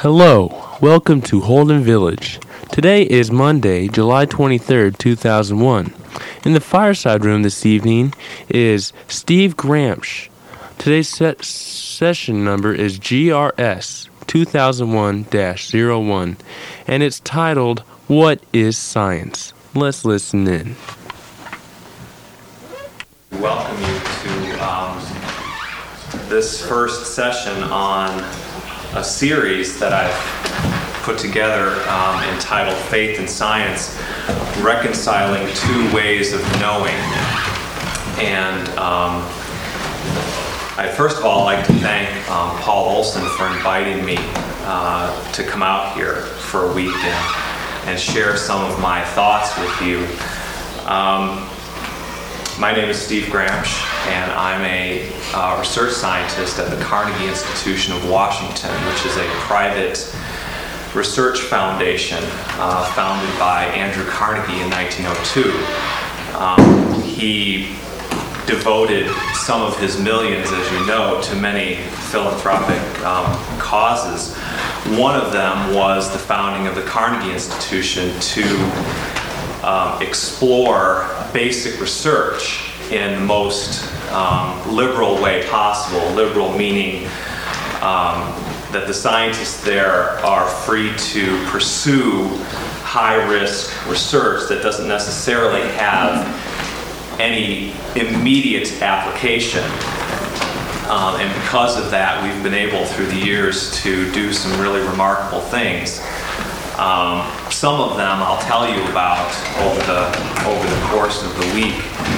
Hello, welcome to Holden Village. Today is Monday, July 23rd, 2001. In the fireside room this evening is Steve Gramsch. Today's session number is GRS 2001-01, and it's titled, What is Science? Let's listen in. Welcome you to this first session on a series that I've put together entitled Faith and Science, Reconciling Two Ways of Knowing. And I'd first of all like to thank Paul Olson for inviting me to come out here for a week and share some of my thoughts with you. My name is Steve Gramsch, and I'm a research scientist at the Carnegie Institution of Washington, which is a private research foundation founded by Andrew Carnegie in 1902. He devoted some of his millions, as you know, to many philanthropic causes. One of them was the founding of the Carnegie Institution to explore basic research in the most liberal way possible. Liberal meaning that the scientists there are free to pursue high-risk research that doesn't necessarily have any immediate application. And because of that, we've been able through the years to do some really remarkable things. Some of them I'll tell you about over the course of the week.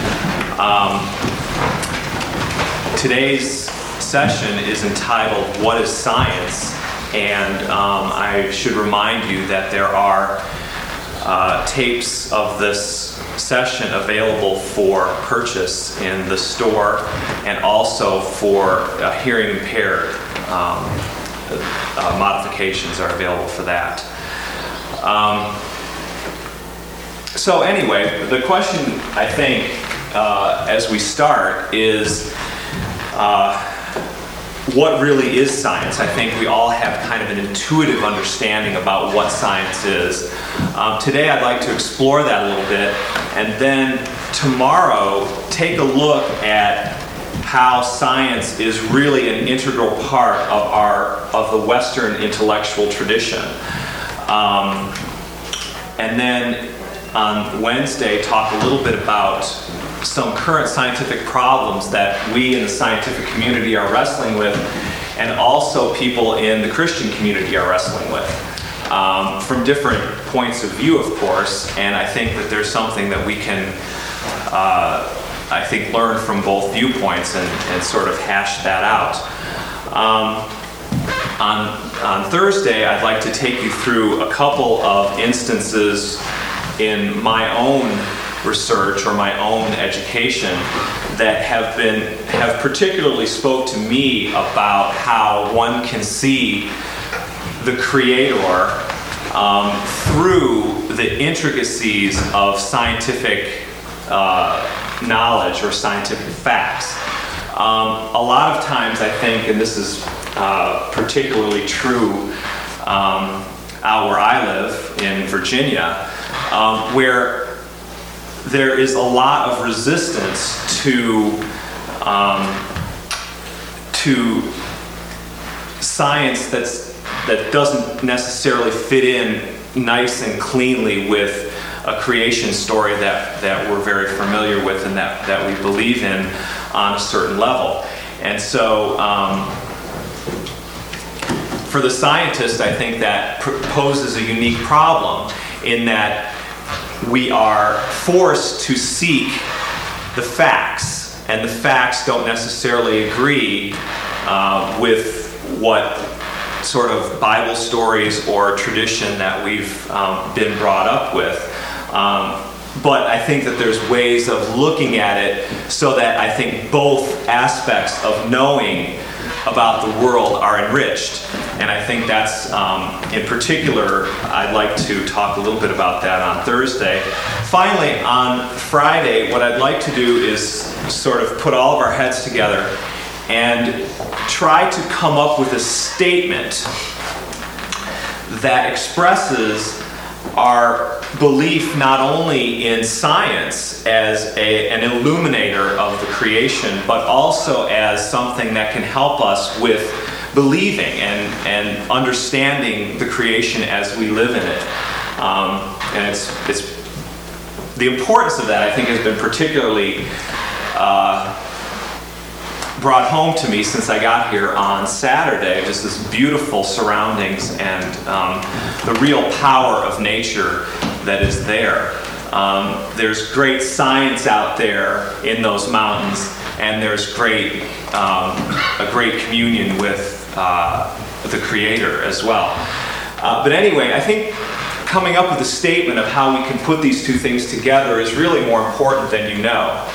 Today's session is entitled What is Science? And I should remind you that there are tapes of this session available for purchase in the store and also for hearing impaired. Modifications are available for that. So anyway, the question, I think, as we start is, what really is science? I think we all have kind of an intuitive understanding about what science is. Today I'd like to explore that a little bit, and then tomorrow take a look at how science is really an integral part of the Western intellectual tradition. And then on Wednesday, talk a little bit about some current scientific problems that we in the scientific community are wrestling with, and also people in the Christian community are wrestling with, from different points of view, of course. And I think that there's something that we can, learn from both viewpoints and sort of hash that out. On Thursday, I'd like to take you through a couple of instances in my own research or my own education that have particularly spoke to me about how one can see the Creator through the intricacies of scientific knowledge or scientific facts. A lot of times I think, and this is particularly true out where I live in Virginia, where there is a lot of resistance to science that doesn't necessarily fit in nice and cleanly with a creation story that we're very familiar with and that we believe in on a certain level. And so for the scientist, I think that poses a unique problem in that we are forced to seek the facts, and the facts don't necessarily agree with what sort of Bible stories or tradition that we've been brought up with. But I think that there's ways of looking at it so that I think both aspects of knowing about the world are enriched. And I think that's, in particular, I'd like to talk a little bit about that on Thursday. Finally, on Friday, what I'd like to do is sort of put all of our heads together and try to come up with a statement that expresses our belief not only in science as an illuminator of the creation, but also as something that can help us with believing and understanding the creation as we live in it. And it's the importance of that, I think, has been particularly brought home to me since I got here on Saturday. Just this beautiful surroundings and the real power of nature that is there. There's great science out there in those mountains, and there's a great communion with the Creator as well. But anyway, I think coming up with a statement of how we can put these two things together is really more important than you know.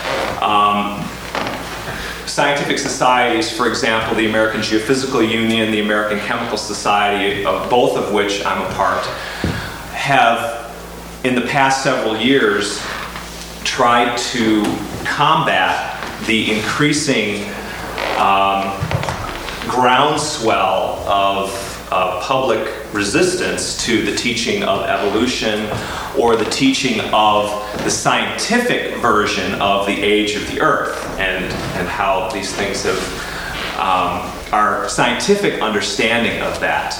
Scientific societies, for example, the American Geophysical Union, the American Chemical Society, of both of which I'm a part, have in the past several years tried to combat the increasing groundswell of public resistance to the teaching of evolution or the teaching of the scientific version of the age of the earth and how these things have our scientific understanding of that.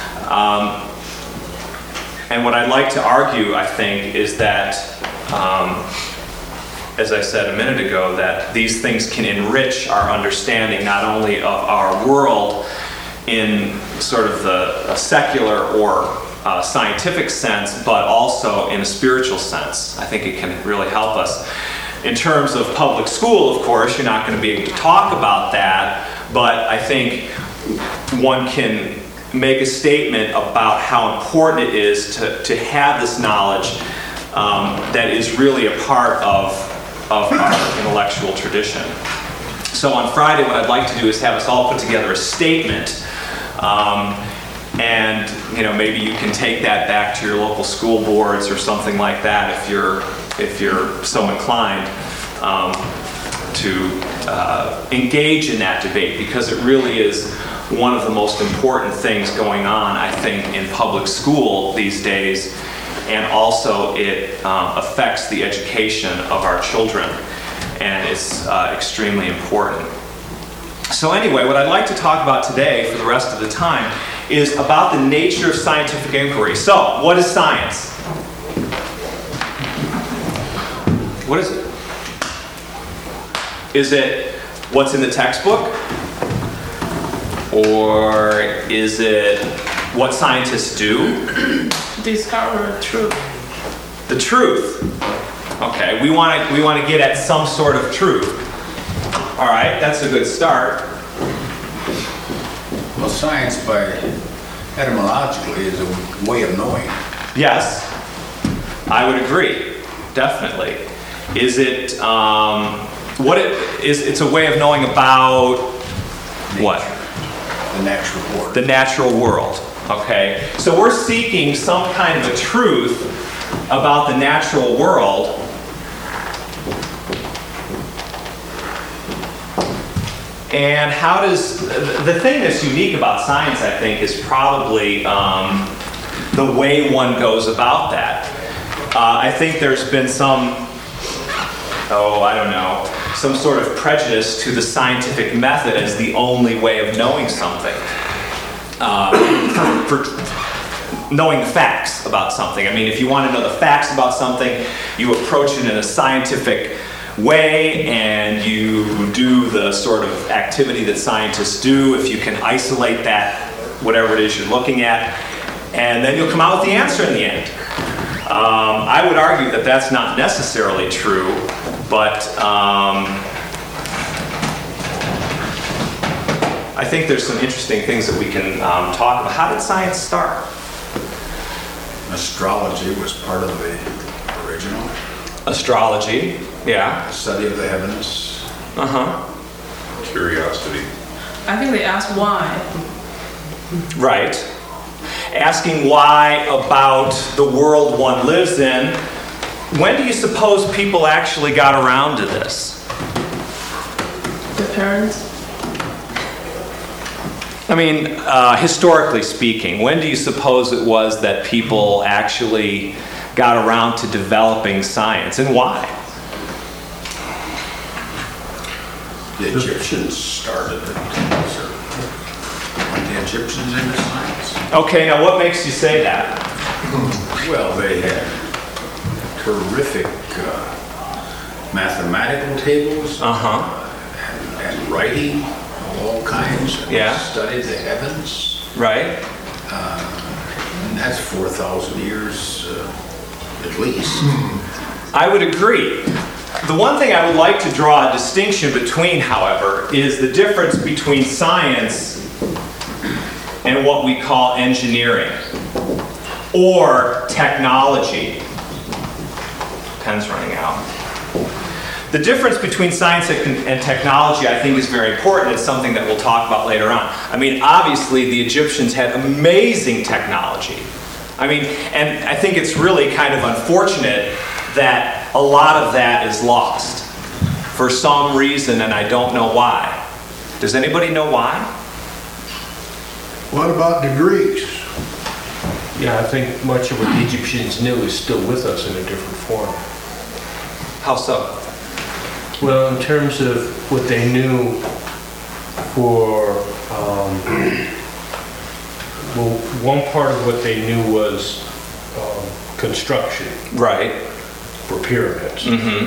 And what I'd like to argue, I think, is that as I said a minute ago, that these things can enrich our understanding not only of our world in sort of a secular or scientific sense, but also in a spiritual sense. I think it can really help us. In terms of public school, of course, you're not going to be able to talk about that, but I think one can make a statement about how important it is to have this knowledge that is really a part of our intellectual tradition. So on Friday, what I'd like to do is have us all put together a statement, and maybe you can take that back to your local school boards or something like that if you're so inclined to engage in that debate, because it really is one of the most important things going on, I think, in public school these days. And also it affects the education of our children, and it's extremely important. So anyway, what I'd like to talk about today for the rest of the time is about the nature of scientific inquiry. So, what is science? What is it? Is it what's in the textbook? Or is it what scientists do? Discover truth. The truth. Okay, we want to get at some sort of truth. All right, that's a good start. Well, science, by etymologically, is a way of knowing. Yes, I would agree. Definitely. Is it it's a way of knowing about Nature. What? The natural world. The natural world. Okay, so we're seeking some kind of a truth about the natural world. And how does, the thing that's unique about science, I think, is probably the way one goes about that. I think there's been some sort of prejudice to the scientific method as the only way of knowing something. For knowing the facts about something. I mean, if you want to know the facts about something, you approach it in a scientific way and you do the sort of activity that scientists do. If you can isolate that, whatever it is you're looking at, and then you'll come out with the answer in the end. I would argue that that's not necessarily true, but I think there's some interesting things that we can talk about. How did science start? Astrology was part of the original. Astrology, yeah. The study of the heavens. Curiosity. I think they asked why. Right. Asking why about the world one lives in. When do you suppose people actually got around to this? The parents. I mean, historically speaking, when do you suppose it was that people actually got around to developing science, and why? The Egyptians started it. The Egyptians into science. Okay, now what makes you say that? Well, they had terrific mathematical tables and writing of all kinds. And Yeah. studied the heavens. Right? And that's 4,000 years at least. I would agree. The one thing I would like to draw a distinction between, however, is the difference between science and what we call engineering or technology. Pen's running out. The difference between science and technology, I think, is very important. It's something that we'll talk about later on. I mean, obviously, the Egyptians had amazing technology. I mean, and I think it's really kind of unfortunate that a lot of that is lost for some reason, and I don't know why. Does anybody know why? What about the Greeks? Yeah, I think much of what the Egyptians knew is still with us in a different form. How so? Well, in terms of what they knew for, well, one part of what they knew was construction Right. for pyramids.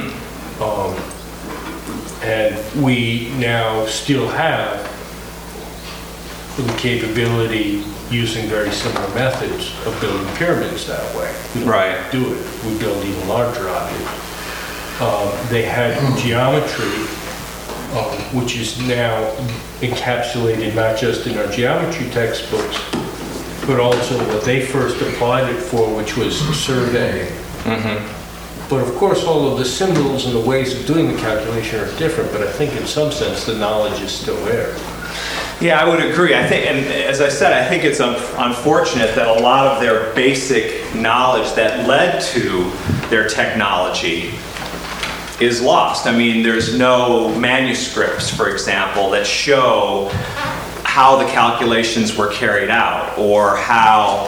And we now still have the capability, using very similar methods, of building pyramids that way. We don't Right. do it. We build even larger objects. They had geometry, which is now encapsulated not just in our geometry textbooks, but also what they first applied it for, which was surveying. But of course, all of the symbols and the ways of doing the calculation are different, but I think in some sense the knowledge is still there. Yeah, I would agree. I think, and as I said, I think it's unfortunate that a lot of their basic knowledge that led to their technology is lost. I mean, there's no manuscripts, for example, that show how the calculations were carried out, or how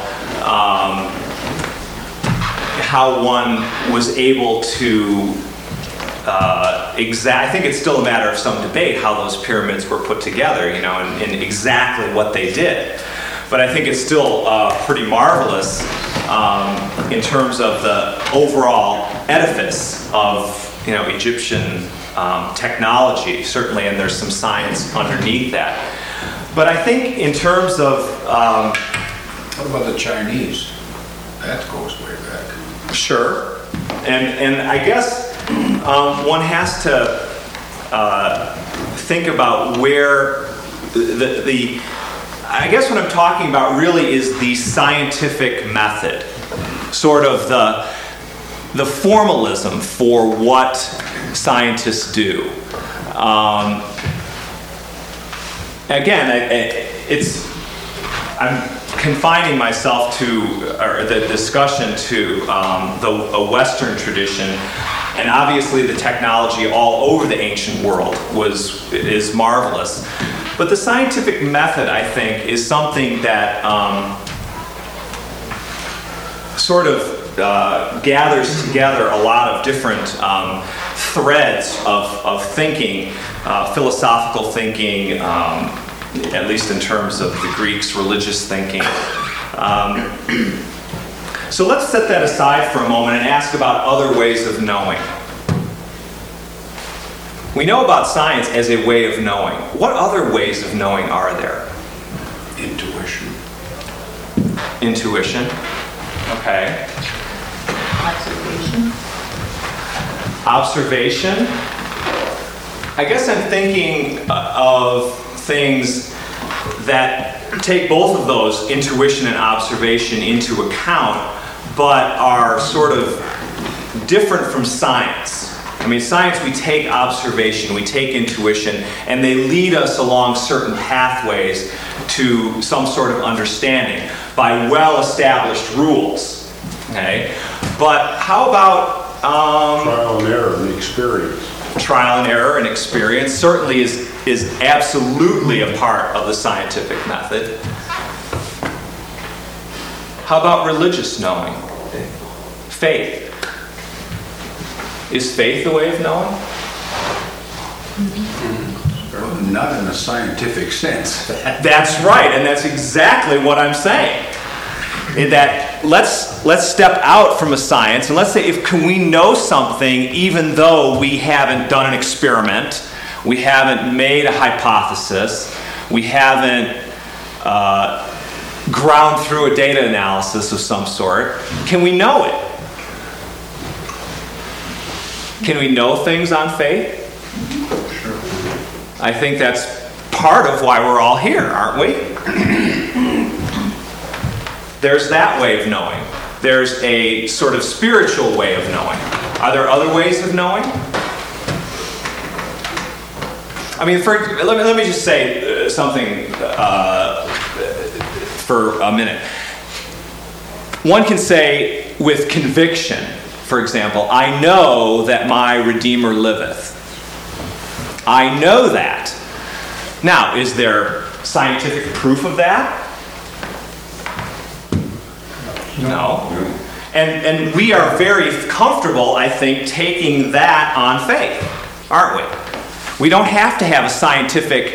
one was able to I think it's still a matter of some debate how those pyramids were put together, you know, and exactly what they did. But I think it's still pretty marvelous in terms of the overall edifice of, you know, Egyptian technology, certainly, and there's some science underneath that. But I think in terms of... What about the Chinese? That goes way back. Sure. And I guess one has to think about where I guess what I'm talking about really is the scientific method, sort of the formalism for what scientists do. Again, I'm confining myself to, or the discussion to, a Western tradition, and obviously the technology all over the ancient world is marvelous. But the scientific method, I think, is something that sort of gathers together a lot of different threads of thinking, philosophical thinking, at least in terms of the Greeks' religious thinking. So let's set that aside for a moment and ask about other ways of knowing. We know about science as a way of knowing. What other ways of knowing are there? Intuition. Intuition. Okay. Observation. Observation. I guess I'm thinking of things that take both of those, intuition and observation, into account, but are sort of different from science. I mean, science, we take observation, we take intuition, and they lead us along certain pathways to some sort of understanding by well-established rules. Okay? But how about... Trial and error and experience. trial and error and experience certainly is absolutely a part of the scientific method. How about religious knowing? Faith. Is faith a way of knowing? Not in a scientific sense. That's right, and that's exactly what I'm saying. In that let's step out from a science and let's say can we know something even though we haven't done an experiment, we haven't made a hypothesis, we haven't ground through a data analysis of some sort. Can we know it? Can we know things on faith? Sure. I think that's part of why we're all here, aren't we? There's that way of knowing. There's a sort of spiritual way of knowing. Are there other ways of knowing? I mean, let me just say something for a minute. One can say with conviction, for example, I know that my Redeemer liveth. I know that. Now, is there scientific proof of that? No. And we are very comfortable, I think, taking that on faith, aren't we? We don't have to have a scientific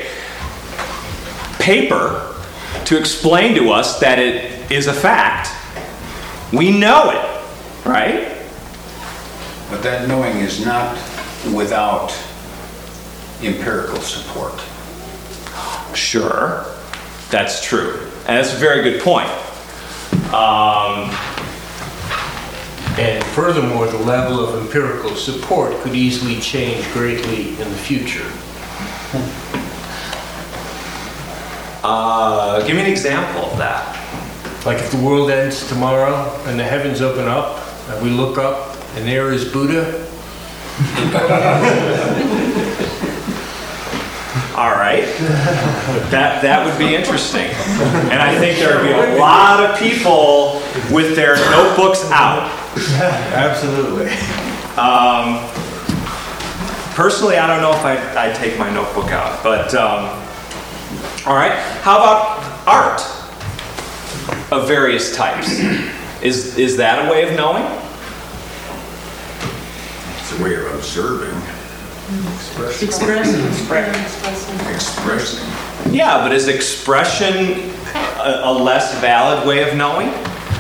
paper to explain to us that it is a fact. We know it, right? But that knowing is not without empirical support. Sure, that's true. And that's a very good point. And furthermore, the level of empirical support could easily change greatly in the future. Give me an example of that. Like if the world ends tomorrow and the heavens open up and we look up and there is Buddha. All right. That would be interesting. And I think there would be a lot of people with their notebooks out. Absolutely. Personally, I don't know if I'd take my notebook out. But, all right. How about art of various types? Is that a way of knowing? It's a way of observing. Expressing. Expressing. Yeah, but is expression a less valid way of knowing?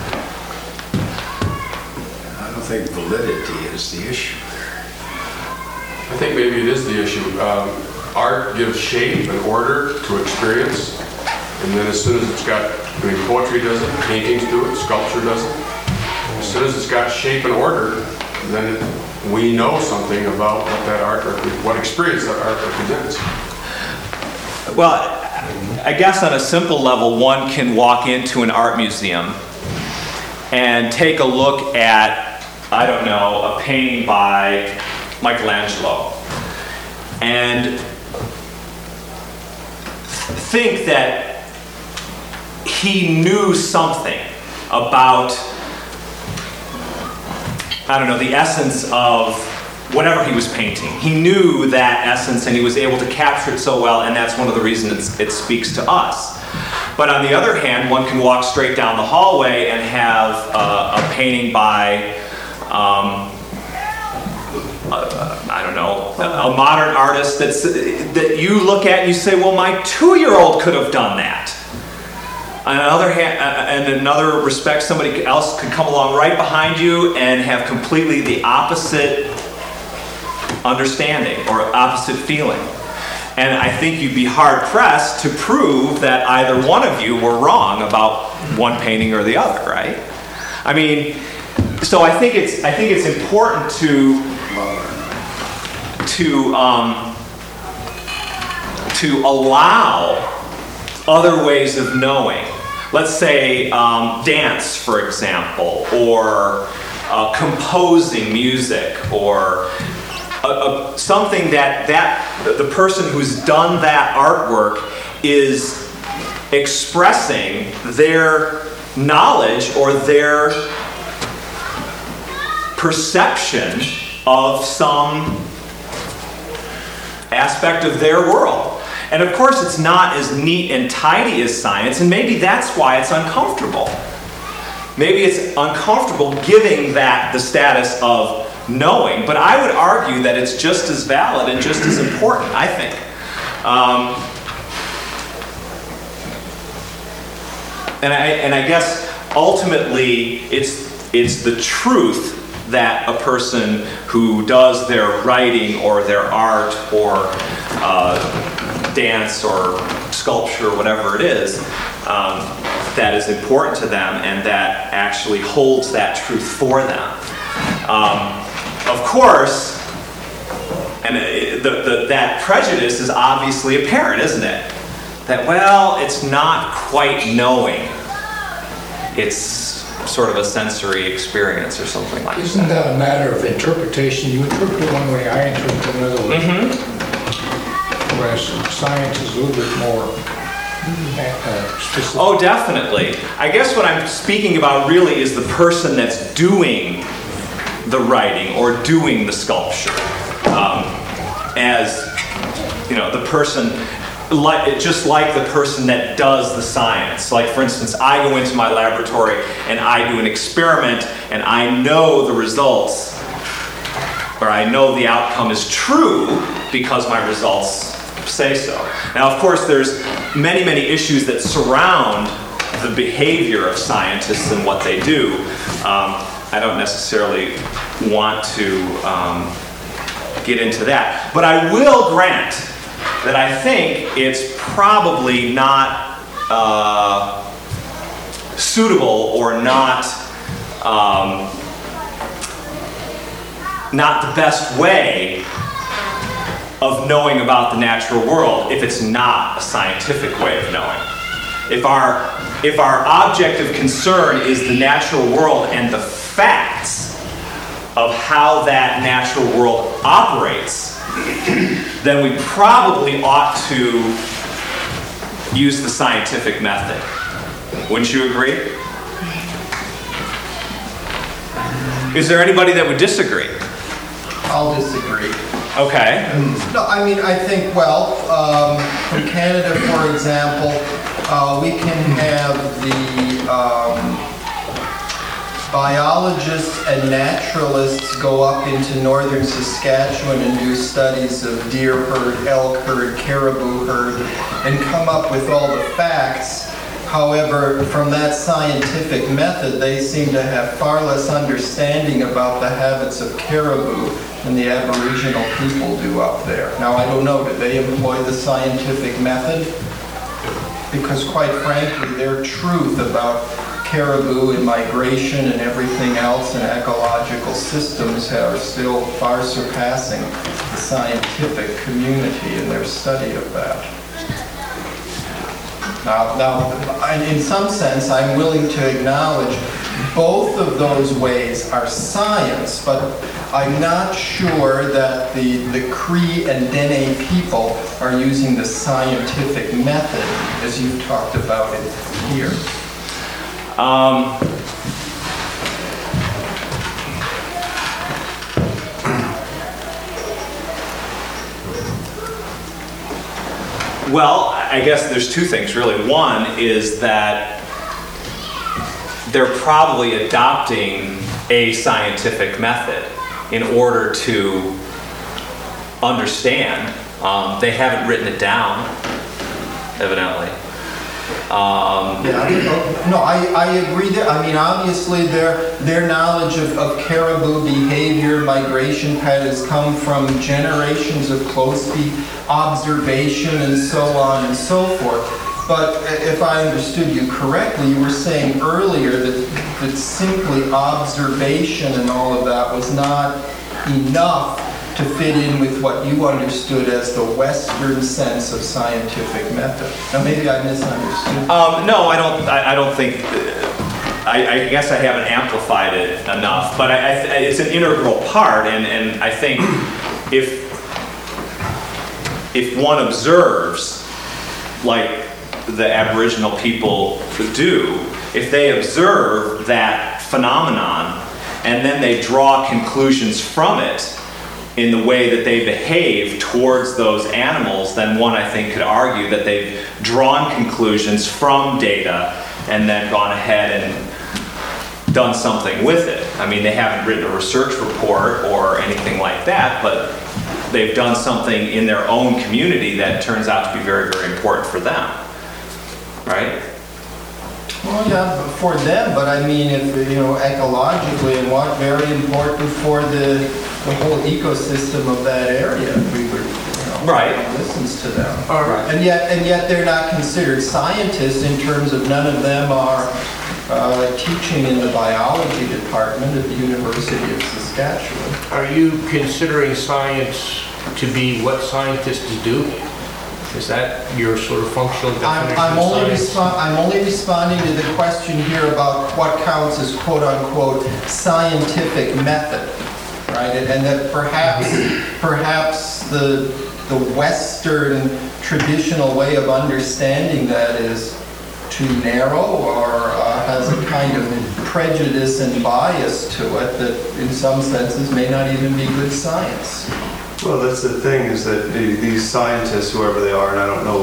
I don't think validity is the issue there. I think maybe it is the issue. Art gives shape and order to experience, and then as soon as it's got, poetry does it, paintings do it, sculpture does it. As soon as it's got shape and order, then we know something about what that art, or what experience that art represents. Well, I guess on a simple level, one can walk into an art museum and take a look at, I don't know, a painting by Michelangelo and think that he knew something about, I don't know, the essence of whatever he was painting. He knew that essence and he was able to capture it so well, and that's one of the reasons it speaks to us. But on the other hand, one can walk straight down the hallway and have a painting by, I don't know, a modern artist that you look at and you say, well, my 2-year-old could have done that. On the other hand, and in another respect, somebody else could come along right behind you and have completely the opposite understanding or opposite feeling. And I think you'd be hard-pressed to prove that either one of you were wrong about one painting or the other, right? I mean, so I think it's important to allow other ways of knowing. Let's say dance, for example, or composing music, or something that the person who's done that artwork is expressing their knowledge or their perception of some aspect of their world. And of course, it's not as neat and tidy as science, and maybe that's why it's uncomfortable. Maybe it's uncomfortable giving that the status of knowing, but I would argue that it's just as valid and just as important, I think. And I guess ultimately it's the truth that a person who does their writing or their art or dance or sculpture, whatever it is, that is important to them and that actually holds that truth for them. Of course, and that prejudice is obviously apparent, isn't it? That, well, it's not quite knowing. It's sort of a sensory experience or something like that. Isn't that a matter of interpretation? You interpret it one way, I interpret it another way. Whereas science is a little bit more specific. Oh, definitely. I guess what I'm speaking about really is the person that's doing the writing or doing the sculpture. As, you know, the person, just like the person that does the science. Like, for instance, I go into my laboratory and I do an experiment and I know the results, or I know the outcome is true because my results say so. Now, of course, there's many, many issues that surround the behavior of scientists and what they do. I don't necessarily want to get into that. But I will grant that I think it's probably not suitable or not the best way of knowing about the natural world if it's not a scientific way of knowing. If our object of concern is the natural world and the facts of how that natural world operates, then we probably ought to use the scientific method. Wouldn't you agree? Is there anybody that would disagree? I'll disagree. Okay. No, I mean, I think, well, in Canada, for example, we can have the biologists and naturalists go up into northern Saskatchewan and do studies of deer herd, elk herd, caribou herd, and come up with all the facts. However, from that scientific method, they seem to have far less understanding about the habits of caribou than the Aboriginal people do up there. Now, I don't know, do they employ the scientific method? Because quite frankly, their truth about caribou and migration and everything else and ecological systems are still far surpassing the scientific community in their study of that. Now, in some sense, I'm willing to acknowledge both of those ways are science, but I'm not sure that the Cree and Dene people are using the scientific method as you've talked about it here. Well, I guess there's two things really. One is that they're probably adopting a scientific method in order to understand. They haven't written it down, evidently. I agree there. I mean, obviously their knowledge of caribou behavior, migration patterns come from generations of close observation and so on and so forth. But if I understood you correctly, you were saying earlier that simply observation and all of that was not enough to fit in with what you understood as the Western sense of scientific method. Now, maybe I misunderstood. No, I don't think. I guess I haven't amplified it enough, but it's an integral part, and I think if one observes, like the Aboriginal people do, if they observe that phenomenon and then they draw conclusions from it, in the way that they behave towards those animals, then one, I think, could argue that they've drawn conclusions from data and then gone ahead and done something with it. I mean, they haven't written a research report or anything like that, but they've done something in their own community that turns out to be very, very important for them, right? Well, yeah, for them, but I mean, if, ecologically and what, very important for the whole ecosystem of that area. We would, Right. listens to them. And yet they're not considered scientists in terms of none of them are teaching in the biology department at the University of Saskatchewan. Are you considering science to be what scientists do? Is that your sort of functional definition I'm of science? only responding to the question here about what counts as quote-unquote scientific method, right? And that perhaps the Western traditional way of understanding that is too narrow or has a kind of prejudice and bias to it that in some senses may not even be good science. Well, that's the thing, is that these scientists, whoever they are, and I don't know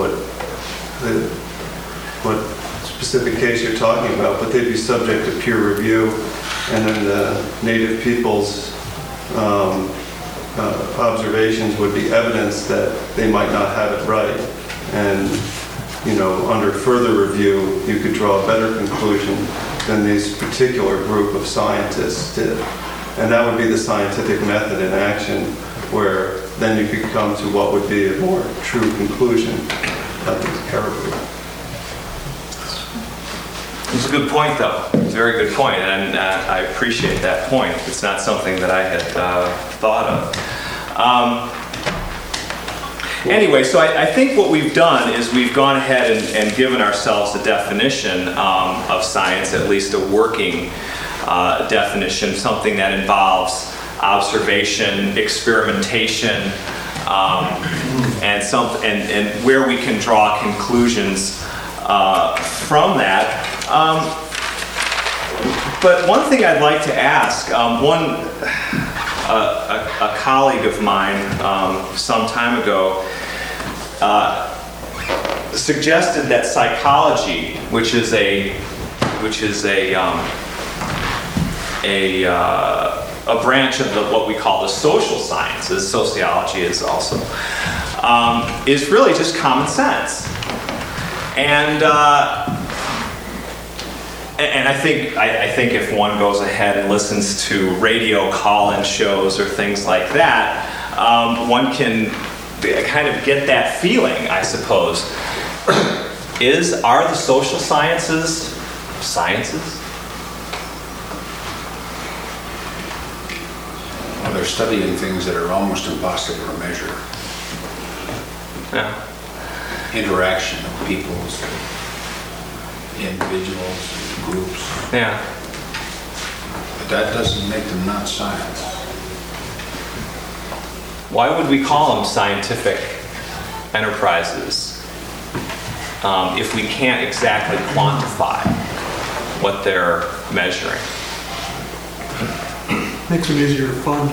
what specific case you're talking about, but they'd be subject to peer review, and then the native people's observations would be evidence that they might not have it right. And, under further review, you could draw a better conclusion than this particular group of scientists did. And that would be the scientific method in action, where then you could come to what would be a more true conclusion, like the caribou. It's a good point, though. It's a very good point, and I appreciate that point. It's not something that I had thought of. Anyway, so I think what we've done is we've gone ahead and given ourselves a definition of science, at least a working definition, something that involves observation, experimentation, and where we can draw conclusions from that. But one thing I'd like to ask, a colleague of mine some time ago suggested that psychology, which is a branch of what we call the social sciences, sociology is also, is really just common sense. And I think if one goes ahead and listens to radio call-in shows or things like that, one can kind of get that feeling, I suppose. Are the social sciences sciences? Well, they're studying things that are almost impossible to measure. Yeah. Interaction of peoples, individuals, groups. Yeah. But that doesn't make them not science. Why would we call them scientific enterprises if we can't exactly quantify what they're measuring? Makes it easier to fund.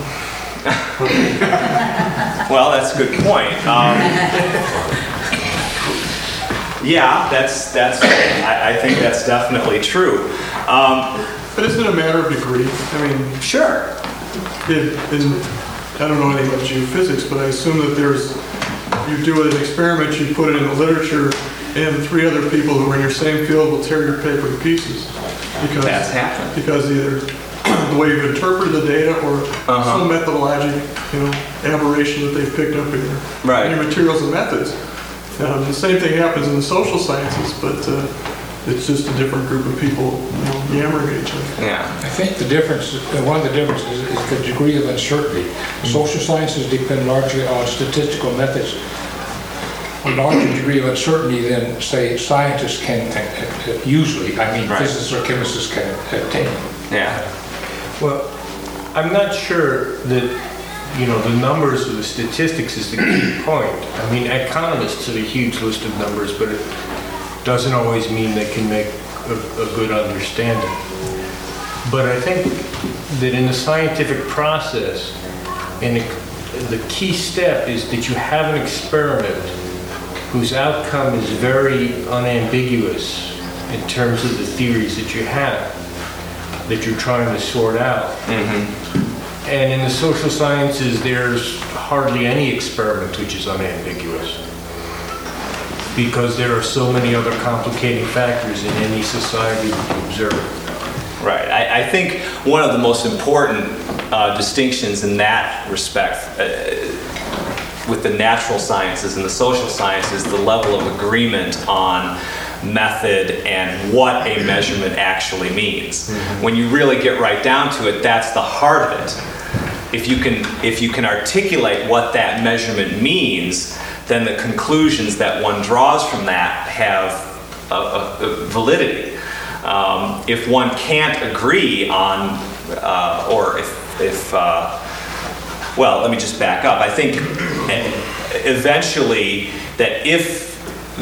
Well, that's a good point. Yeah, I think that's definitely true. But isn't it a matter of degree? I mean, Sure. I don't know anything about geophysics, but I assume that you do an experiment, you put it in the literature, and 3 other people who are in your same field will tear your paper to pieces. That's happened. Because either the way you've interpreted the data or some methodologic, aberration that they've picked up in your materials and methods. The same thing happens in the social sciences, but it's just a different group of people yammering at each other. Yeah. I think one of the differences is the degree of uncertainty. Social sciences depend largely on statistical methods. A larger degree of uncertainty than, say, scientists can usually, physicists or chemists can attain. Yeah. Well, I'm not sure that, the numbers or the statistics is the key point. I mean, economists have a huge list of numbers, but it doesn't always mean they can make a good understanding. But I think that in the scientific process, and the key step is that you have an experiment whose outcome is very unambiguous in terms of the theories that you have, that you're trying to sort out. And in the social sciences, there's hardly any experiment which is unambiguous, because there are so many other complicating factors in any society that you observe. Right. I think one of the most important distinctions in that respect with the natural sciences and the social sciences, the level of agreement on method and what a measurement actually means. When you really get right down to it, that's the heart of it. If you can articulate what that measurement means, then the conclusions that one draws from that have a validity. If one can't agree on, or if well, let me just back up. I think eventually that if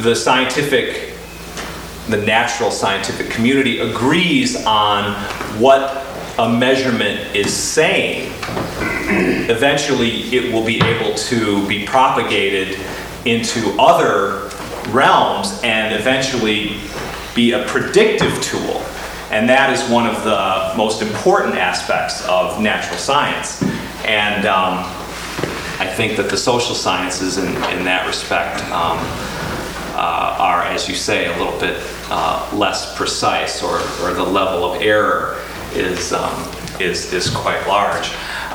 the natural scientific community agrees on what a measurement is saying, eventually it will be able to be propagated into other realms and eventually be a predictive tool. And that is one of the most important aspects of natural science. And I think that the social sciences in that respect are, as you say, a little bit less precise, or the level of error is quite large.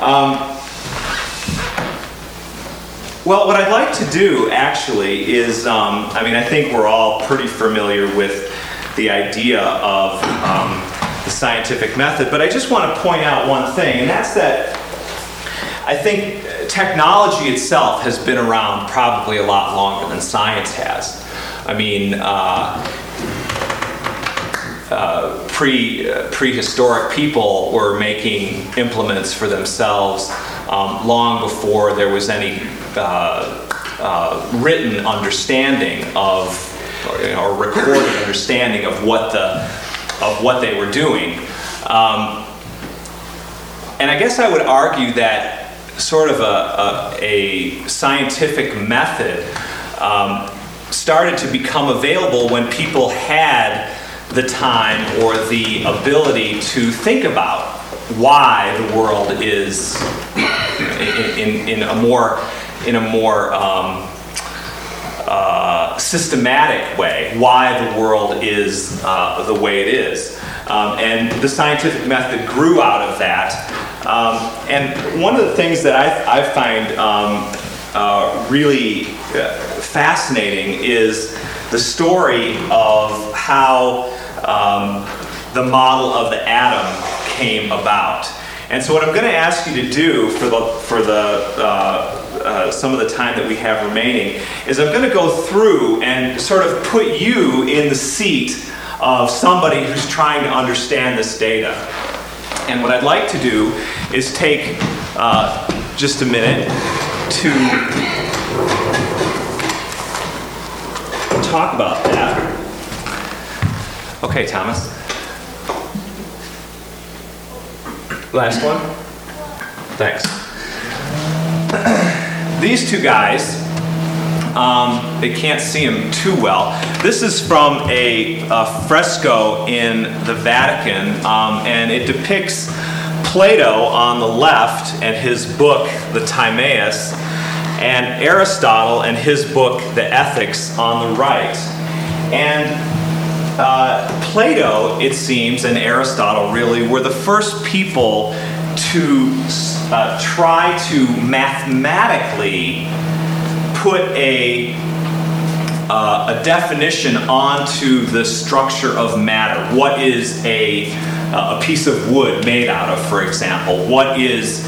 Well, what I'd like to do actually is, I think we're all pretty familiar with the idea of the scientific method, but I just want to point out one thing, and that's that I think technology itself has been around probably a lot longer than science has. I mean, prehistoric people were making implements for themselves long before there was any written understanding of, or recorded understanding of what they were doing. And I guess I would argue that sort of a scientific method started to become available when people had the time or the ability to think about why the world is in a more systematic way, why the world is the way it is. And the scientific method grew out of that. And one of the things that I find really fascinating is the story of how the model of the atom came about. And so what I'm going to ask you to do for some of the time that we have remaining is I'm going to go through and sort of put you in the seat of somebody who's trying to understand this data. And what I'd like to do is take just a minute to talk about that. Okay, Thomas. Last one. Thanks. These two guys, they can't see them too well. This is from a fresco in the Vatican, and it depicts Plato on the left and his book, the Timaeus, and Aristotle and his book, the Ethics, on the right. And Plato, it seems, and Aristotle really were the first people to try to mathematically put a definition onto the structure of matter. What is a piece of wood made out of, for example? What is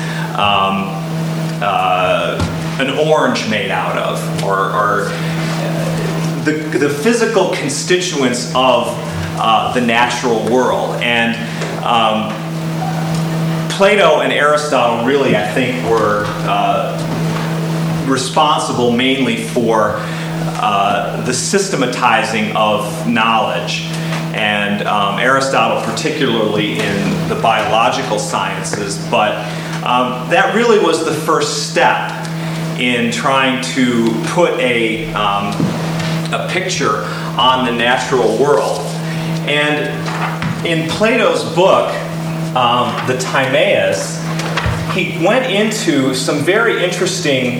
an orange made out of? Or the physical constituents of the natural world. And Plato and Aristotle really, I think, were responsible mainly for the systematizing of knowledge. And Aristotle particularly in the biological sciences, but that really was the first step in trying to put a picture on the natural world. And in Plato's book, the Timaeus, he went into some very interesting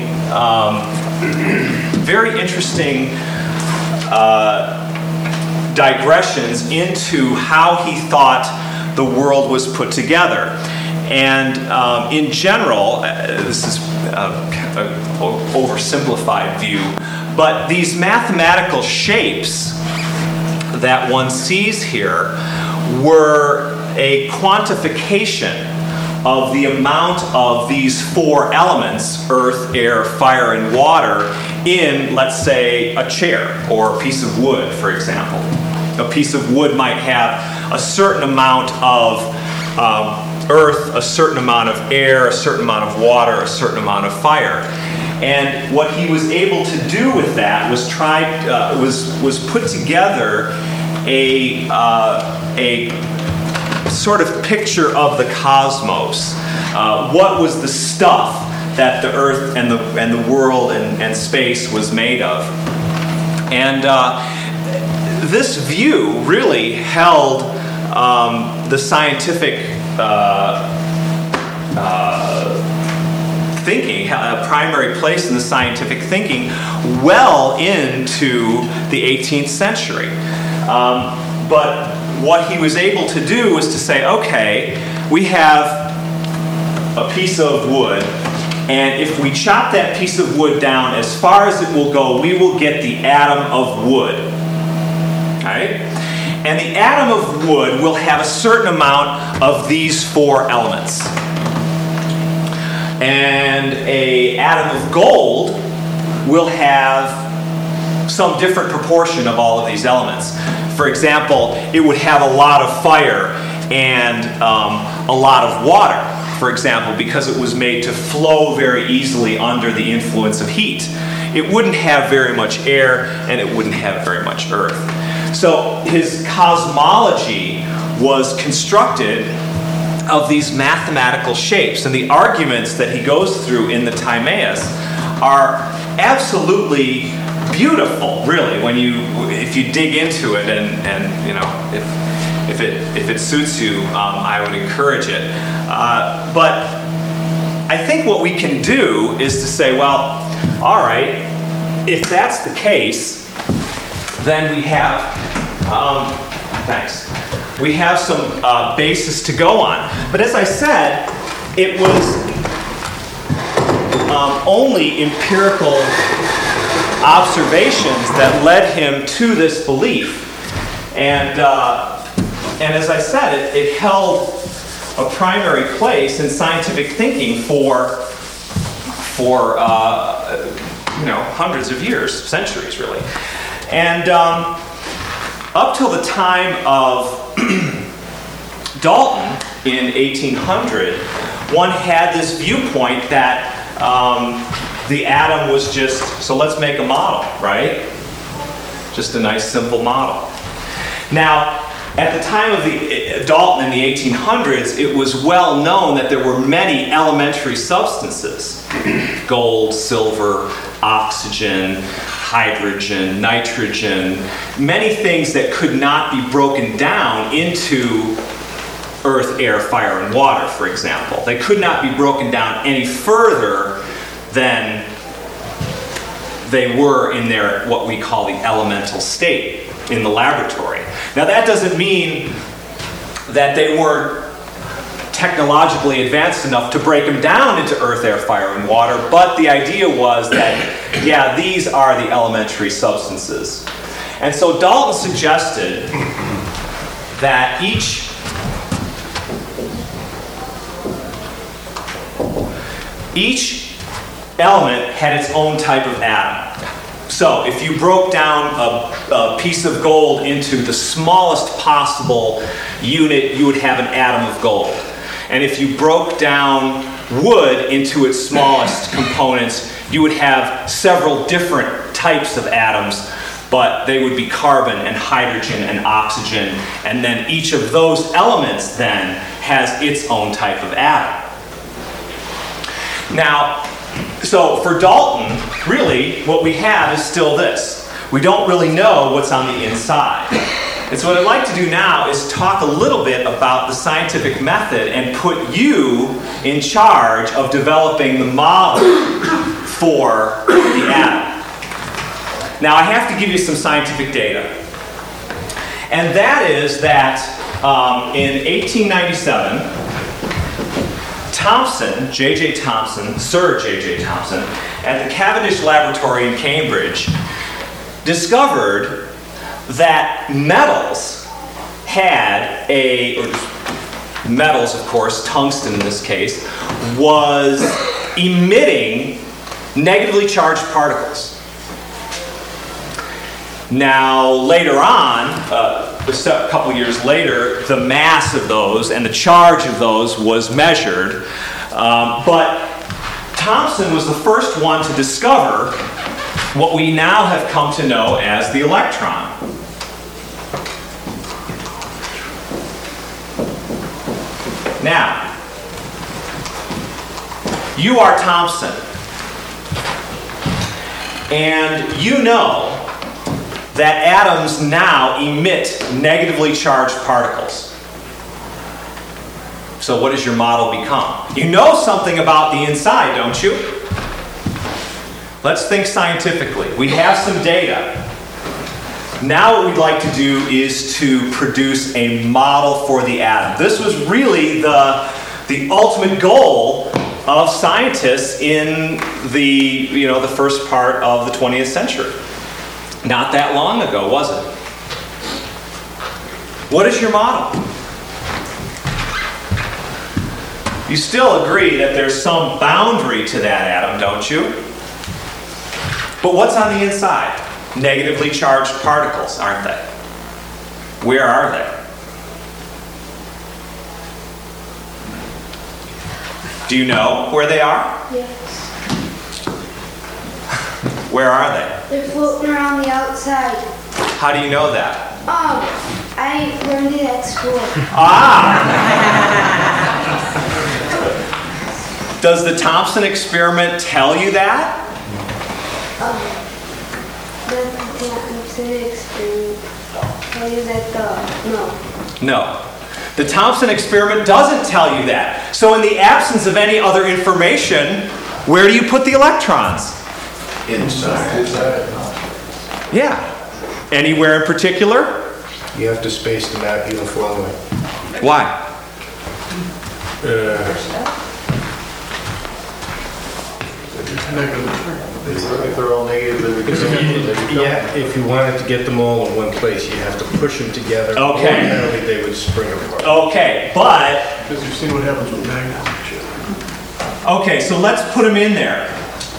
digressions into how he thought the world was put together. And in general, this is an oversimplified view, but these mathematical shapes that one sees here were a quantification of the amount of these four elements, earth, air, fire, and water, in, let's say, a chair or a piece of wood, for example. A piece of wood might have a certain amount of earth, a certain amount of air, a certain amount of water, a certain amount of fire. And what he was able to do with that was was put together a sort of picture of the cosmos. What was the stuff that the earth and the world and space was made of? And this view really held the scientific thinking, a primary place in the scientific thinking, well into the 18th century. But what he was able to do was to say, okay, we have a piece of wood, and if we chop that piece of wood down as far as it will go, we will get the atom of wood. Right? And the atom of wood will have a certain amount of these four elements. And an atom of gold will have some different proportion of all of these elements. For example, it would have a lot of fire and a lot of water, for example, because it was made to flow very easily under the influence of heat. It wouldn't have very much air, and it wouldn't have very much earth. So his cosmology was constructed of these mathematical shapes, and the arguments that he goes through in the Timaeus are absolutely beautiful, really, if you dig into it, and you know, if it suits you, I would encourage it. But I think what we can do is to say, well, all right, if that's the case, then we have we have some basis to go on. But as I said, it was only empirical observations that led him to this belief. And as I said, it held a primary place in scientific thinking for hundreds of years, centuries really. And up till the time of Dalton in 1800, one had this viewpoint that the atom was just, so let's make a model, right? Just a nice simple model. Now, at the time of Dalton in the 1800s, it was well known that there were many elementary substances: gold, silver, oxygen, hydrogen, nitrogen, many things that could not be broken down into earth, air, fire, and water, for example. They could not be broken down any further than they were in their, what we call the elemental state in the laboratory. Now that doesn't mean that they weren't technologically advanced enough to break them down into earth, air, fire, and water, but the idea was that, yeah, these are the elementary substances. And so Dalton suggested that each element had its own type of atom. So if you broke down a piece of gold into the smallest possible unit, you would have an atom of gold. And if you broke down wood into its smallest components, you would have several different types of atoms, but they would be carbon and hydrogen and oxygen, and then each of those elements then has its own type of atom. Now, so for Dalton, really, what we have is still this. We don't really know what's on the inside. And so what I'd like to do now is talk a little bit about the scientific method and put you in charge of developing the model for the atom. Now, I have to give you some scientific data. And that is that in 1897, Thomson, J.J. Thomson, Sir J.J. Thomson, at the Cavendish Laboratory in Cambridge, discovered that metals had metals, of course, tungsten in this case, was emitting negatively charged particles. Now, later on, a couple years later, the mass of those and the charge of those was measured, but Thomson was the first one to discover what we now have come to know as the electron. Now, you are Thomson, and you know that atoms now emit negatively charged particles. So what does your model become? You know something about the inside, don't you? Let's think scientifically. We have some data. Now what we'd like to do is to produce a model for the atom. This was really the ultimate goal of scientists in the first part of the 20th century. Not that long ago, was it? What is your model? You still agree that there's some boundary to that atom, don't you? But what's on the inside? Negatively charged particles, aren't they? Where are they? Do you know where they are? Yes. Where are they? They're floating around the outside. How do you know that? I learned it at school. Does the Thomson experiment tell you that? The Thomson experiment tell you that No. The Thomson experiment doesn't tell you that. So in the absence of any other information, where do you put the electrons? Inside. Yeah. Anywhere in particular? You have to space them out uniformly. Why? If they're all negative, if you wanted to get them all in one place, you have to push them together. Okay. Ordinarily, they would spring apart. Okay, but... Because you've seen what happens with magnets. Okay, so let's put them in there.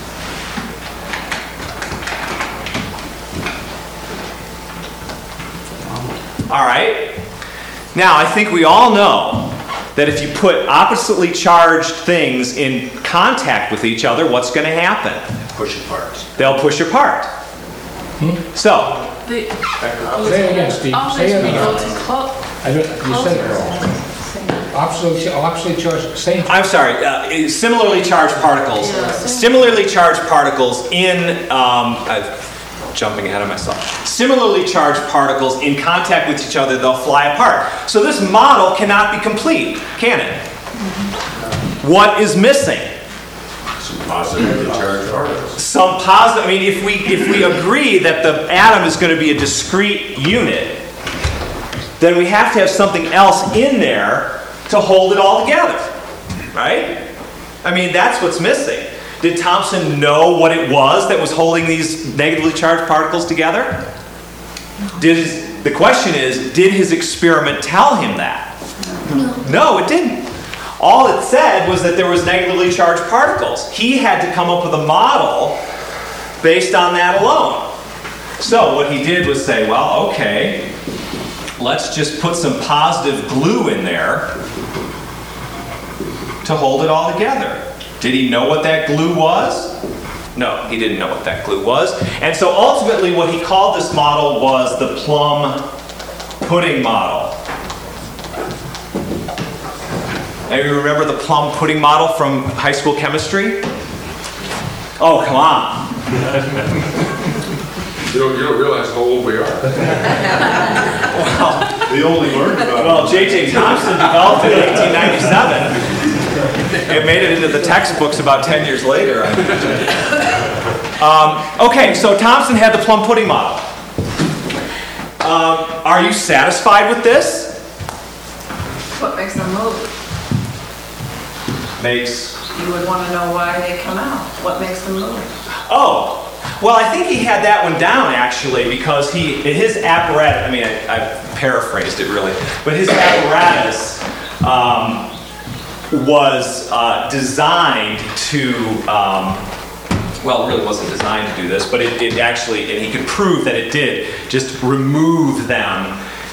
All right. Now, I think we all know that if you put oppositely charged things in contact with each other, what's going to happen? Push apart. They'll push apart. So, Say it again, Steve. Say it again. You said it wrong. Oppositely charged, same. I'm sorry, similarly charged particles. Similarly charged particles in, jumping ahead of myself. Similarly charged particles in contact with each other, they'll fly apart. So this model cannot be complete, can it? What is missing? Some positively charged particles. Some positive, I mean, if we agree that the atom is going to be a discrete unit, then we have to have something else in there to hold it all together, right? I mean, that's what's missing. Did Thomson know what it was that was holding these negatively charged particles together? The question is, did his experiment tell him that? No, it didn't. All it said was that there was negatively charged particles. He had to come up with a model based on that alone. So what he did was say, well, okay, let's just put some positive glue in there to hold it all together. Did he know what that glue was? No, he didn't know what that glue was. And so ultimately what he called this model was the plum pudding model. And you remember the plum pudding model from high school chemistry? Oh, come on. You don't realize how old we are. We only learned about Well, J.J. Thomson developed it in 1897. It made it into the textbooks about 10 years later. Okay, so Thomson had the plum pudding model. Are you satisfied with this? What makes them move? You would want to know why they come out. What makes them move? Oh, well, I think he had that one down actually because his apparatus, I mean, I paraphrased it really, but his apparatus was designed to, well, it really wasn't designed to do this, but it actually, and he could prove that it did, just remove them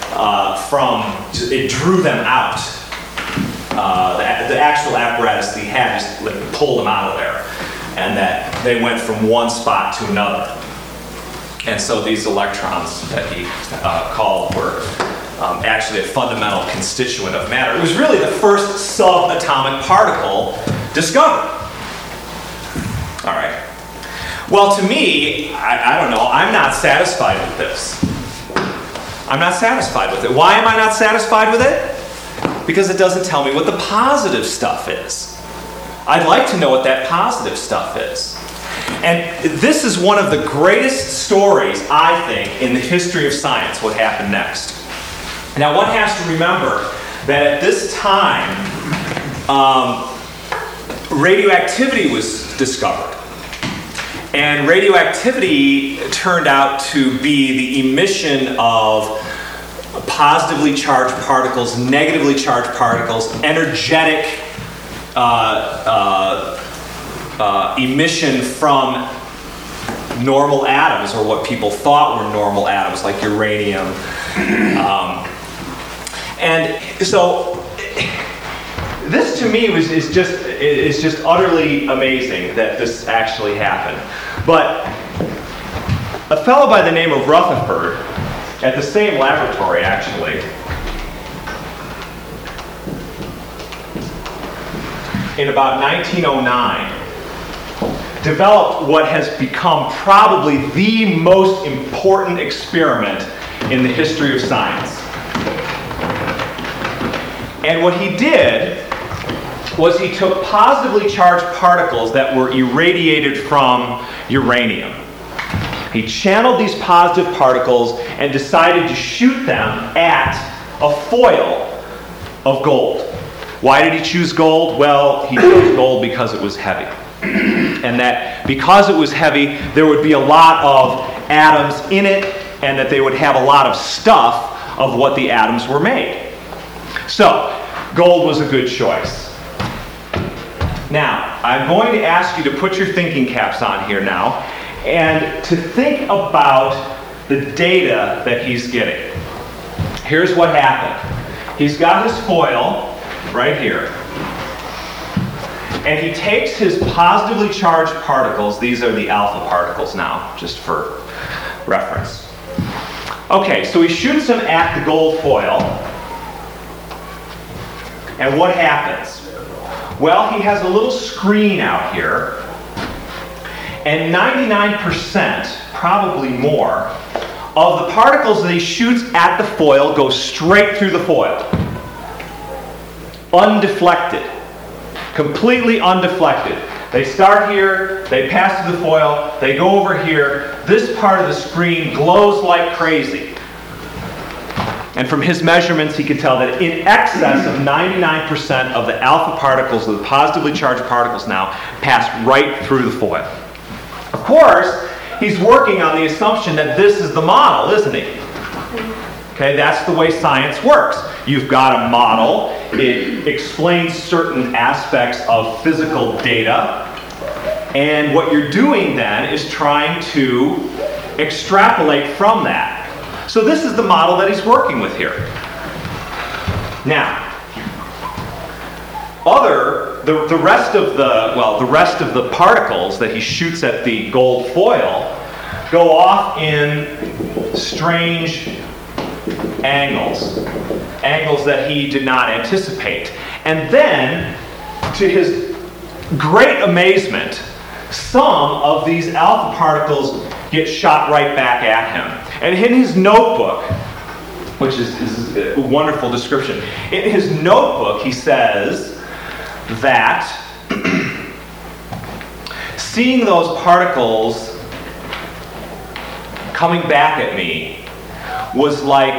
it drew them out. The actual apparatus that he had just pulled them out of there, and that they went from one spot to another. And so these electrons that he called were actually a fundamental constituent of matter. It was really the first subatomic particle discovered. All right. Well, to me, I don't know, I'm not satisfied with this. I'm not satisfied with it. Why am I not satisfied with it? Because it doesn't tell me what the positive stuff is. I'd like to know what that positive stuff is. And this is one of the greatest stories, I think, in the history of science, what happened next. Now, one has to remember that at this time, radioactivity was discovered. And radioactivity turned out to be the emission of positively charged particles, negatively charged particles, energetic emission from normal atoms, or what people thought were normal atoms, like uranium. And so this to me is just utterly amazing that this actually happened. But a fellow by the name of Rutherford, at the same laboratory actually, in about 1909, developed what has become probably the most important experiment in the history of science. And what he did was he took positively charged particles that were irradiated from uranium. He channeled these positive particles and decided to shoot them at a foil of gold. Why did he choose gold? Well, he chose gold because it was heavy. And that because it was heavy, there would be a lot of atoms in it, and that they would have a lot of stuff of what the atoms were made. So, gold was a good choice. Now, I'm going to ask you to put your thinking caps on here now, and to think about the data that he's getting. Here's what happened. He's got his foil right here. And he takes his positively charged particles, these are the alpha particles now, just for reference. Okay, so he shoots them at the gold foil. And what happens? Well, he has a little screen out here. And 99%, probably more, of the particles that he shoots at the foil go straight through the foil. Undeflected. Completely undeflected. They start here, they pass through the foil, they go over here. This part of the screen glows like crazy. And from his measurements, he could tell that in excess of 99% of the alpha particles, of the positively charged particles now, pass right through the foil. Of course, he's working on the assumption that this is the model, isn't he? Okay, that's the way science works. You've got a model, it explains certain aspects of physical data, and what you're doing then is trying to extrapolate from that. So this is the model that he's working with here. Now, the rest of the particles that he shoots at the gold foil go off in strange angles angles that he did not anticipate. And then, to his great amazement, some of these alpha particles get shot right back at him. And in his notebook, which is a wonderful description, in his notebook he says that seeing those particles coming back at me was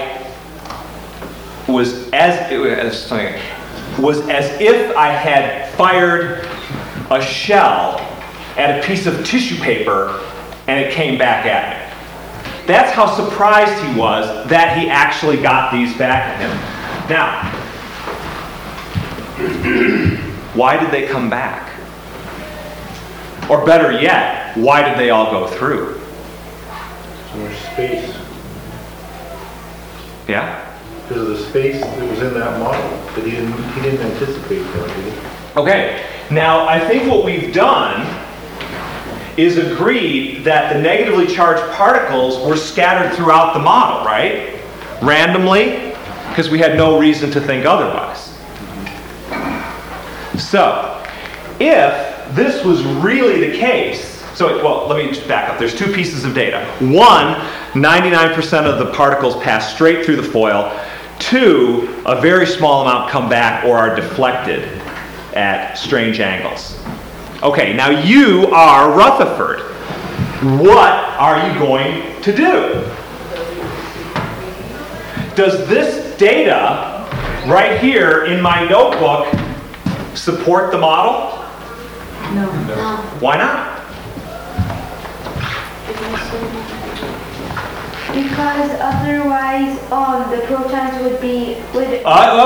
as if I had fired a shell at a piece of tissue paper and it came back at me. That's how surprised he was that he actually got these back at him. Now, why did they come back? Or better yet, why did they all go through? So much space. Yeah? Because of the space that was in that model that he didn't anticipate that, did he? Okay, now I think what we've done is agreed that the negatively charged particles were scattered throughout the model, right? Randomly, because we had no reason to think otherwise. So, if this was really the case, let me just back up. There's two pieces of data. One, 99% of the particles pass straight through the foil. Two, a very small amount come back or are deflected at strange angles. Okay, now you are Rutherford. What are you going to do? Does this data right here in my notebook support the model? No. Why not? Because otherwise, the protons would be Whoa!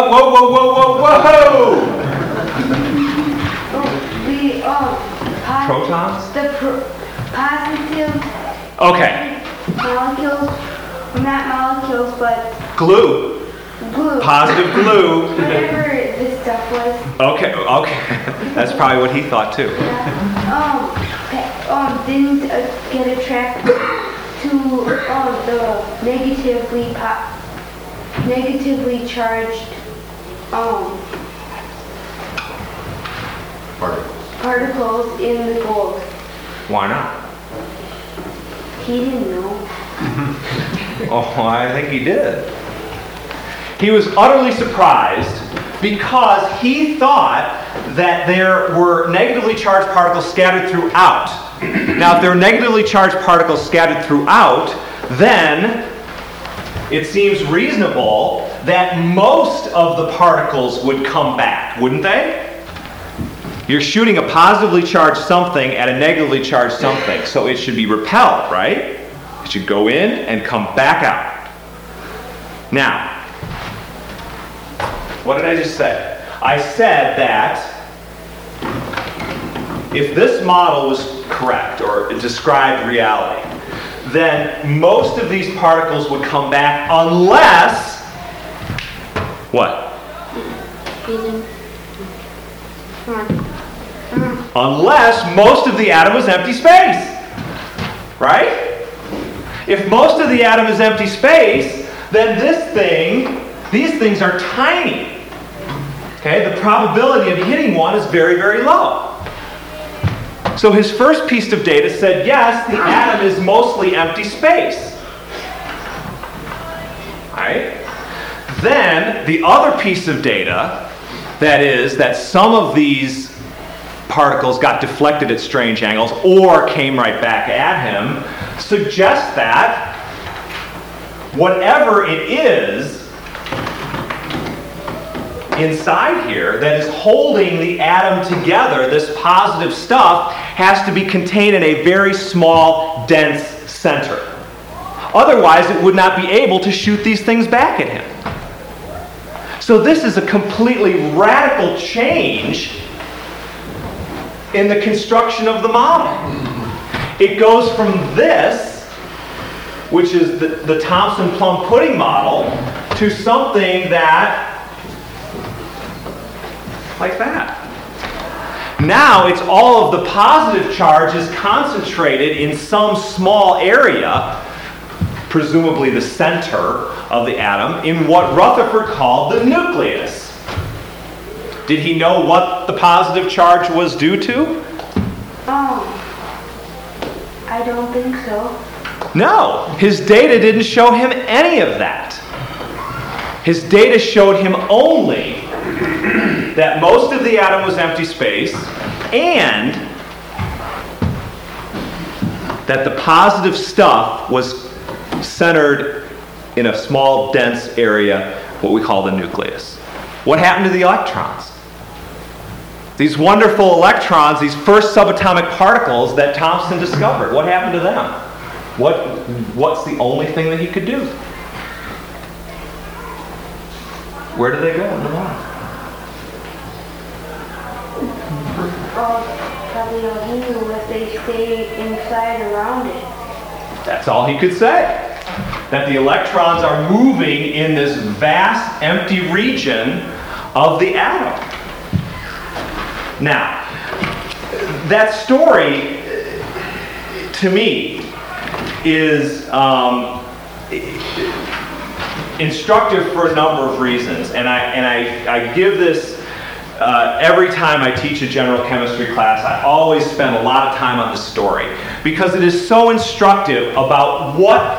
The Protons? The positive. Okay. Molecules, not molecules, but Glue. glue. Positive glue. Whatever this stuff was. Okay. That's probably what he thought too. Didn't get attracted to the negatively charged particles in the gold. Why not? He didn't know. Oh, I think he did. He was utterly surprised because he thought that there were negatively charged particles scattered throughout. Now, if there are negatively charged particles scattered throughout, then it seems reasonable that most of the particles would come back, wouldn't they? You're shooting a positively charged something at a negatively charged something, so it should be repelled, right? It should go in and come back out. Now, what did I just say? I said that if this model was correct, or it described reality, then most of these particles would come back unless... What? Unless most of the atom was empty space. Right? If most of the atom is empty space, then these things are tiny. Okay? The probability of hitting one is very, very low. So his first piece of data said, yes, the atom is mostly empty space. Right? Then the other piece of data, that is that some of these particles got deflected at strange angles or came right back at him, suggests that whatever it is inside here that is holding the atom together, this positive stuff, has to be contained in a very small, dense center. Otherwise, it would not be able to shoot these things back at him. So this is a completely radical change in the construction of the model. It goes from this, which is the Thomson-Plum pudding model, to something that, like that. Now it's all of the positive charge is concentrated in some small area, presumably the center of the atom, in what Rutherford called the nucleus. Did he know what the positive charge was due to? I don't think so. No, his data didn't show him any of that. His data showed him only that most of the atom was empty space and that the positive stuff was centered in a small, dense area, what we call the nucleus. What happened to the electrons? These wonderful electrons, these first subatomic particles that Thomson discovered, what happened to them? What's the only thing that he could do? Where do they go in the water? Probably all he knew was they stayed inside around it. That's all he could say. That the electrons are moving in this vast empty region of the atom. Now, that story, to me, is instructive for a number of reasons. And I give this every time I teach a general chemistry class. I always spend a lot of time on this story because it is so instructive about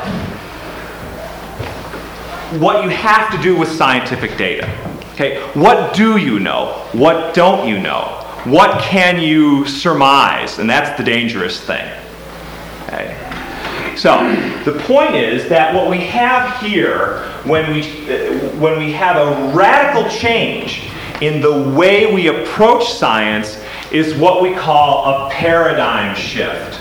what you have to do with scientific data. Okay, what do you know? What don't you know? What can you surmise? And that's the dangerous thing. Okay. So the point is that what we have here, when we have a radical change in the way we approach science, is what we call a paradigm shift.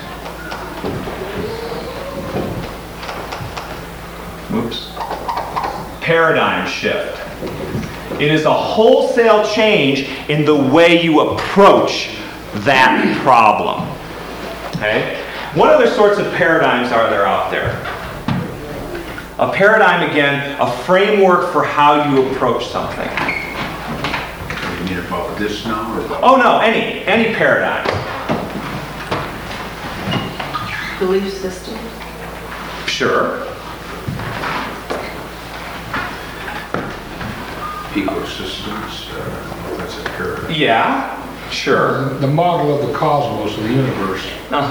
Oops. Paradigm shift. It is a wholesale change in the way you approach that problem. Okay? What other sorts of paradigms are there out there? A paradigm, again, a framework for how you approach something. You mean about this now? Or about Oh no, any paradigm. Belief system. Sure. ecosystems, that's a paradigm. Yeah, sure. The model of the cosmos, of the universe.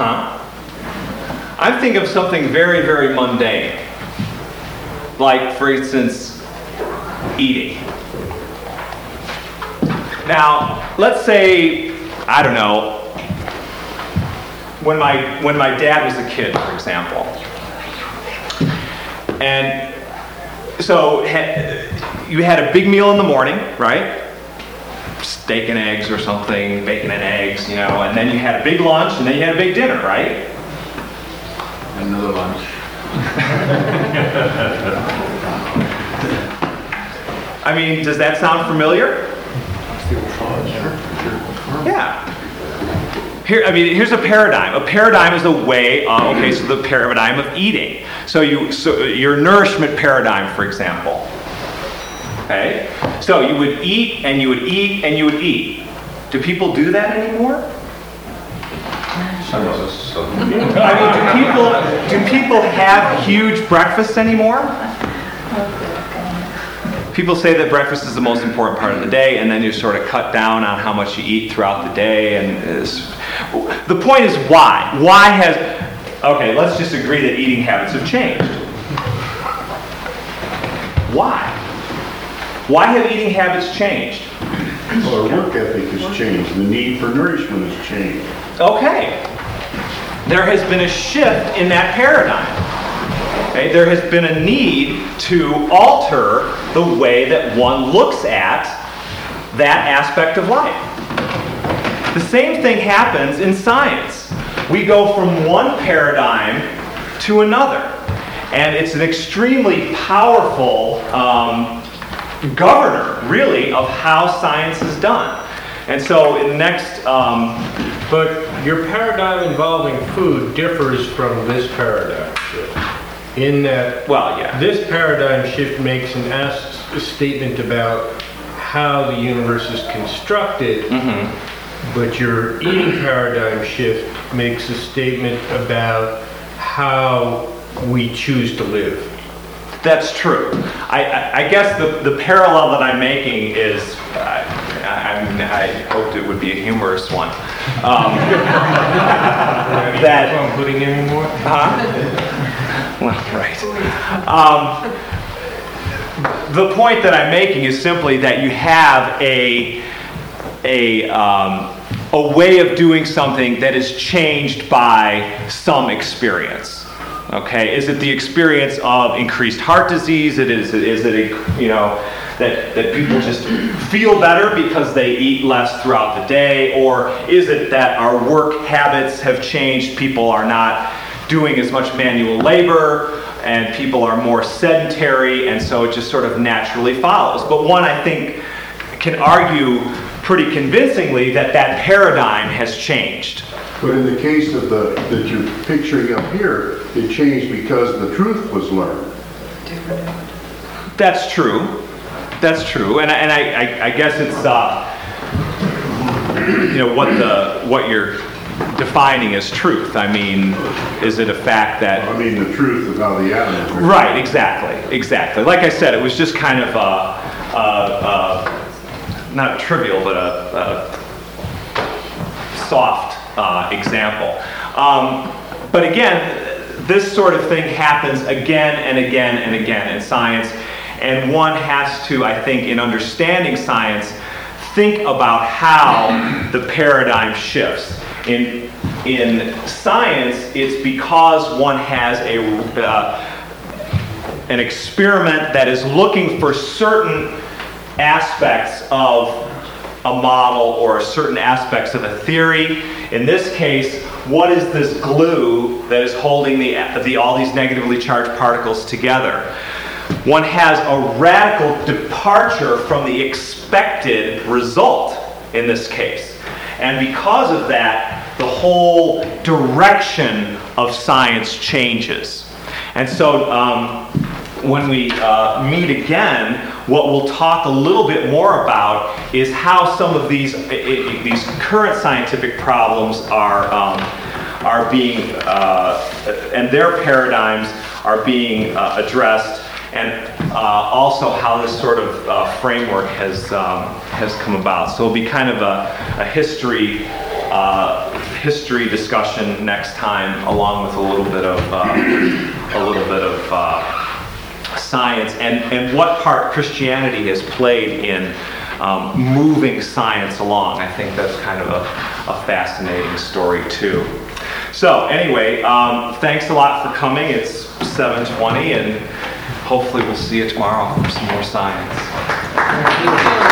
I'm thinking of something very, very mundane. Like, for instance, eating. Now, let's say, I don't know, when my dad was a kid, for example. And so you had a big meal in the morning, right? Steak and eggs or something, bacon and eggs, you know, and then you had a big lunch, and then you had a big dinner, right? Another lunch. I mean, does that sound familiar? Yeah. Here's a paradigm. A paradigm is a way of, okay, so the paradigm of eating. So your nourishment paradigm, for example. Okay? So you would eat, and you would eat, and you would eat. Do people do that anymore? I mean, do people have huge breakfasts anymore? People say that breakfast is the most important part of the day, and then you sort of cut down on how much you eat throughout the day. And the point is why? Okay, let's just agree that eating habits have changed. Why? Why have eating habits changed? Well, our work ethic has changed. The need for nourishment has changed. Okay. There has been a shift in that paradigm. Okay? There has been a need to alter the way that one looks at that aspect of life. The same thing happens in science. We go from one paradigm to another. And it's an extremely powerful governor, really, of how science is done. And so in the next... But your paradigm involving food differs from this paradigm shift. In that, well, yeah, this paradigm shift makes a statement about how the universe is constructed, but your eating paradigm shift makes a statement about how we choose to live. That's true. I guess the parallel that I'm making is, I hoped it would be a humorous one. That I'm putting anymore? Well, right. The point that I'm making is simply that you have a way of doing something that is changed by some experience. Okay, is it the experience of increased heart disease? Is it that people just feel better because they eat less throughout the day? Or is it that our work habits have changed? People are not doing as much manual labor and people are more sedentary, and so it just sort of naturally follows. But one, I think, can argue pretty convincingly that paradigm has changed. But in the case of that you're picturing up here, it changed because the truth was learned. That's true. That's true. And I guess it's what you're defining as truth. I mean, is it a fact that... I mean the truth of how the atoms are... Right, exactly. Like I said, it was just kind of not trivial, but a soft example. But again, this sort of thing happens again and again and again in science, and one has to, I think, in understanding science, think about how the paradigm shifts. In science, it's because one has an experiment that is looking for certain aspects of a model or certain aspects of a theory. In this case, what is this glue that is holding all these negatively charged particles together? One has a radical departure from the expected result in this case. And because of that, the whole direction of science changes. And so when we meet again, what we'll talk a little bit more about is how some of these current scientific problems are being, and their paradigms are being addressed, and also how this sort of framework has come about. So it'll be kind of a history discussion next time, along with a little bit of science and what part Christianity has played in moving science along. I think that's kind of a fascinating story too. So anyway, thanks a lot for coming. It's 7:20, and hopefully we'll see you tomorrow for some more science.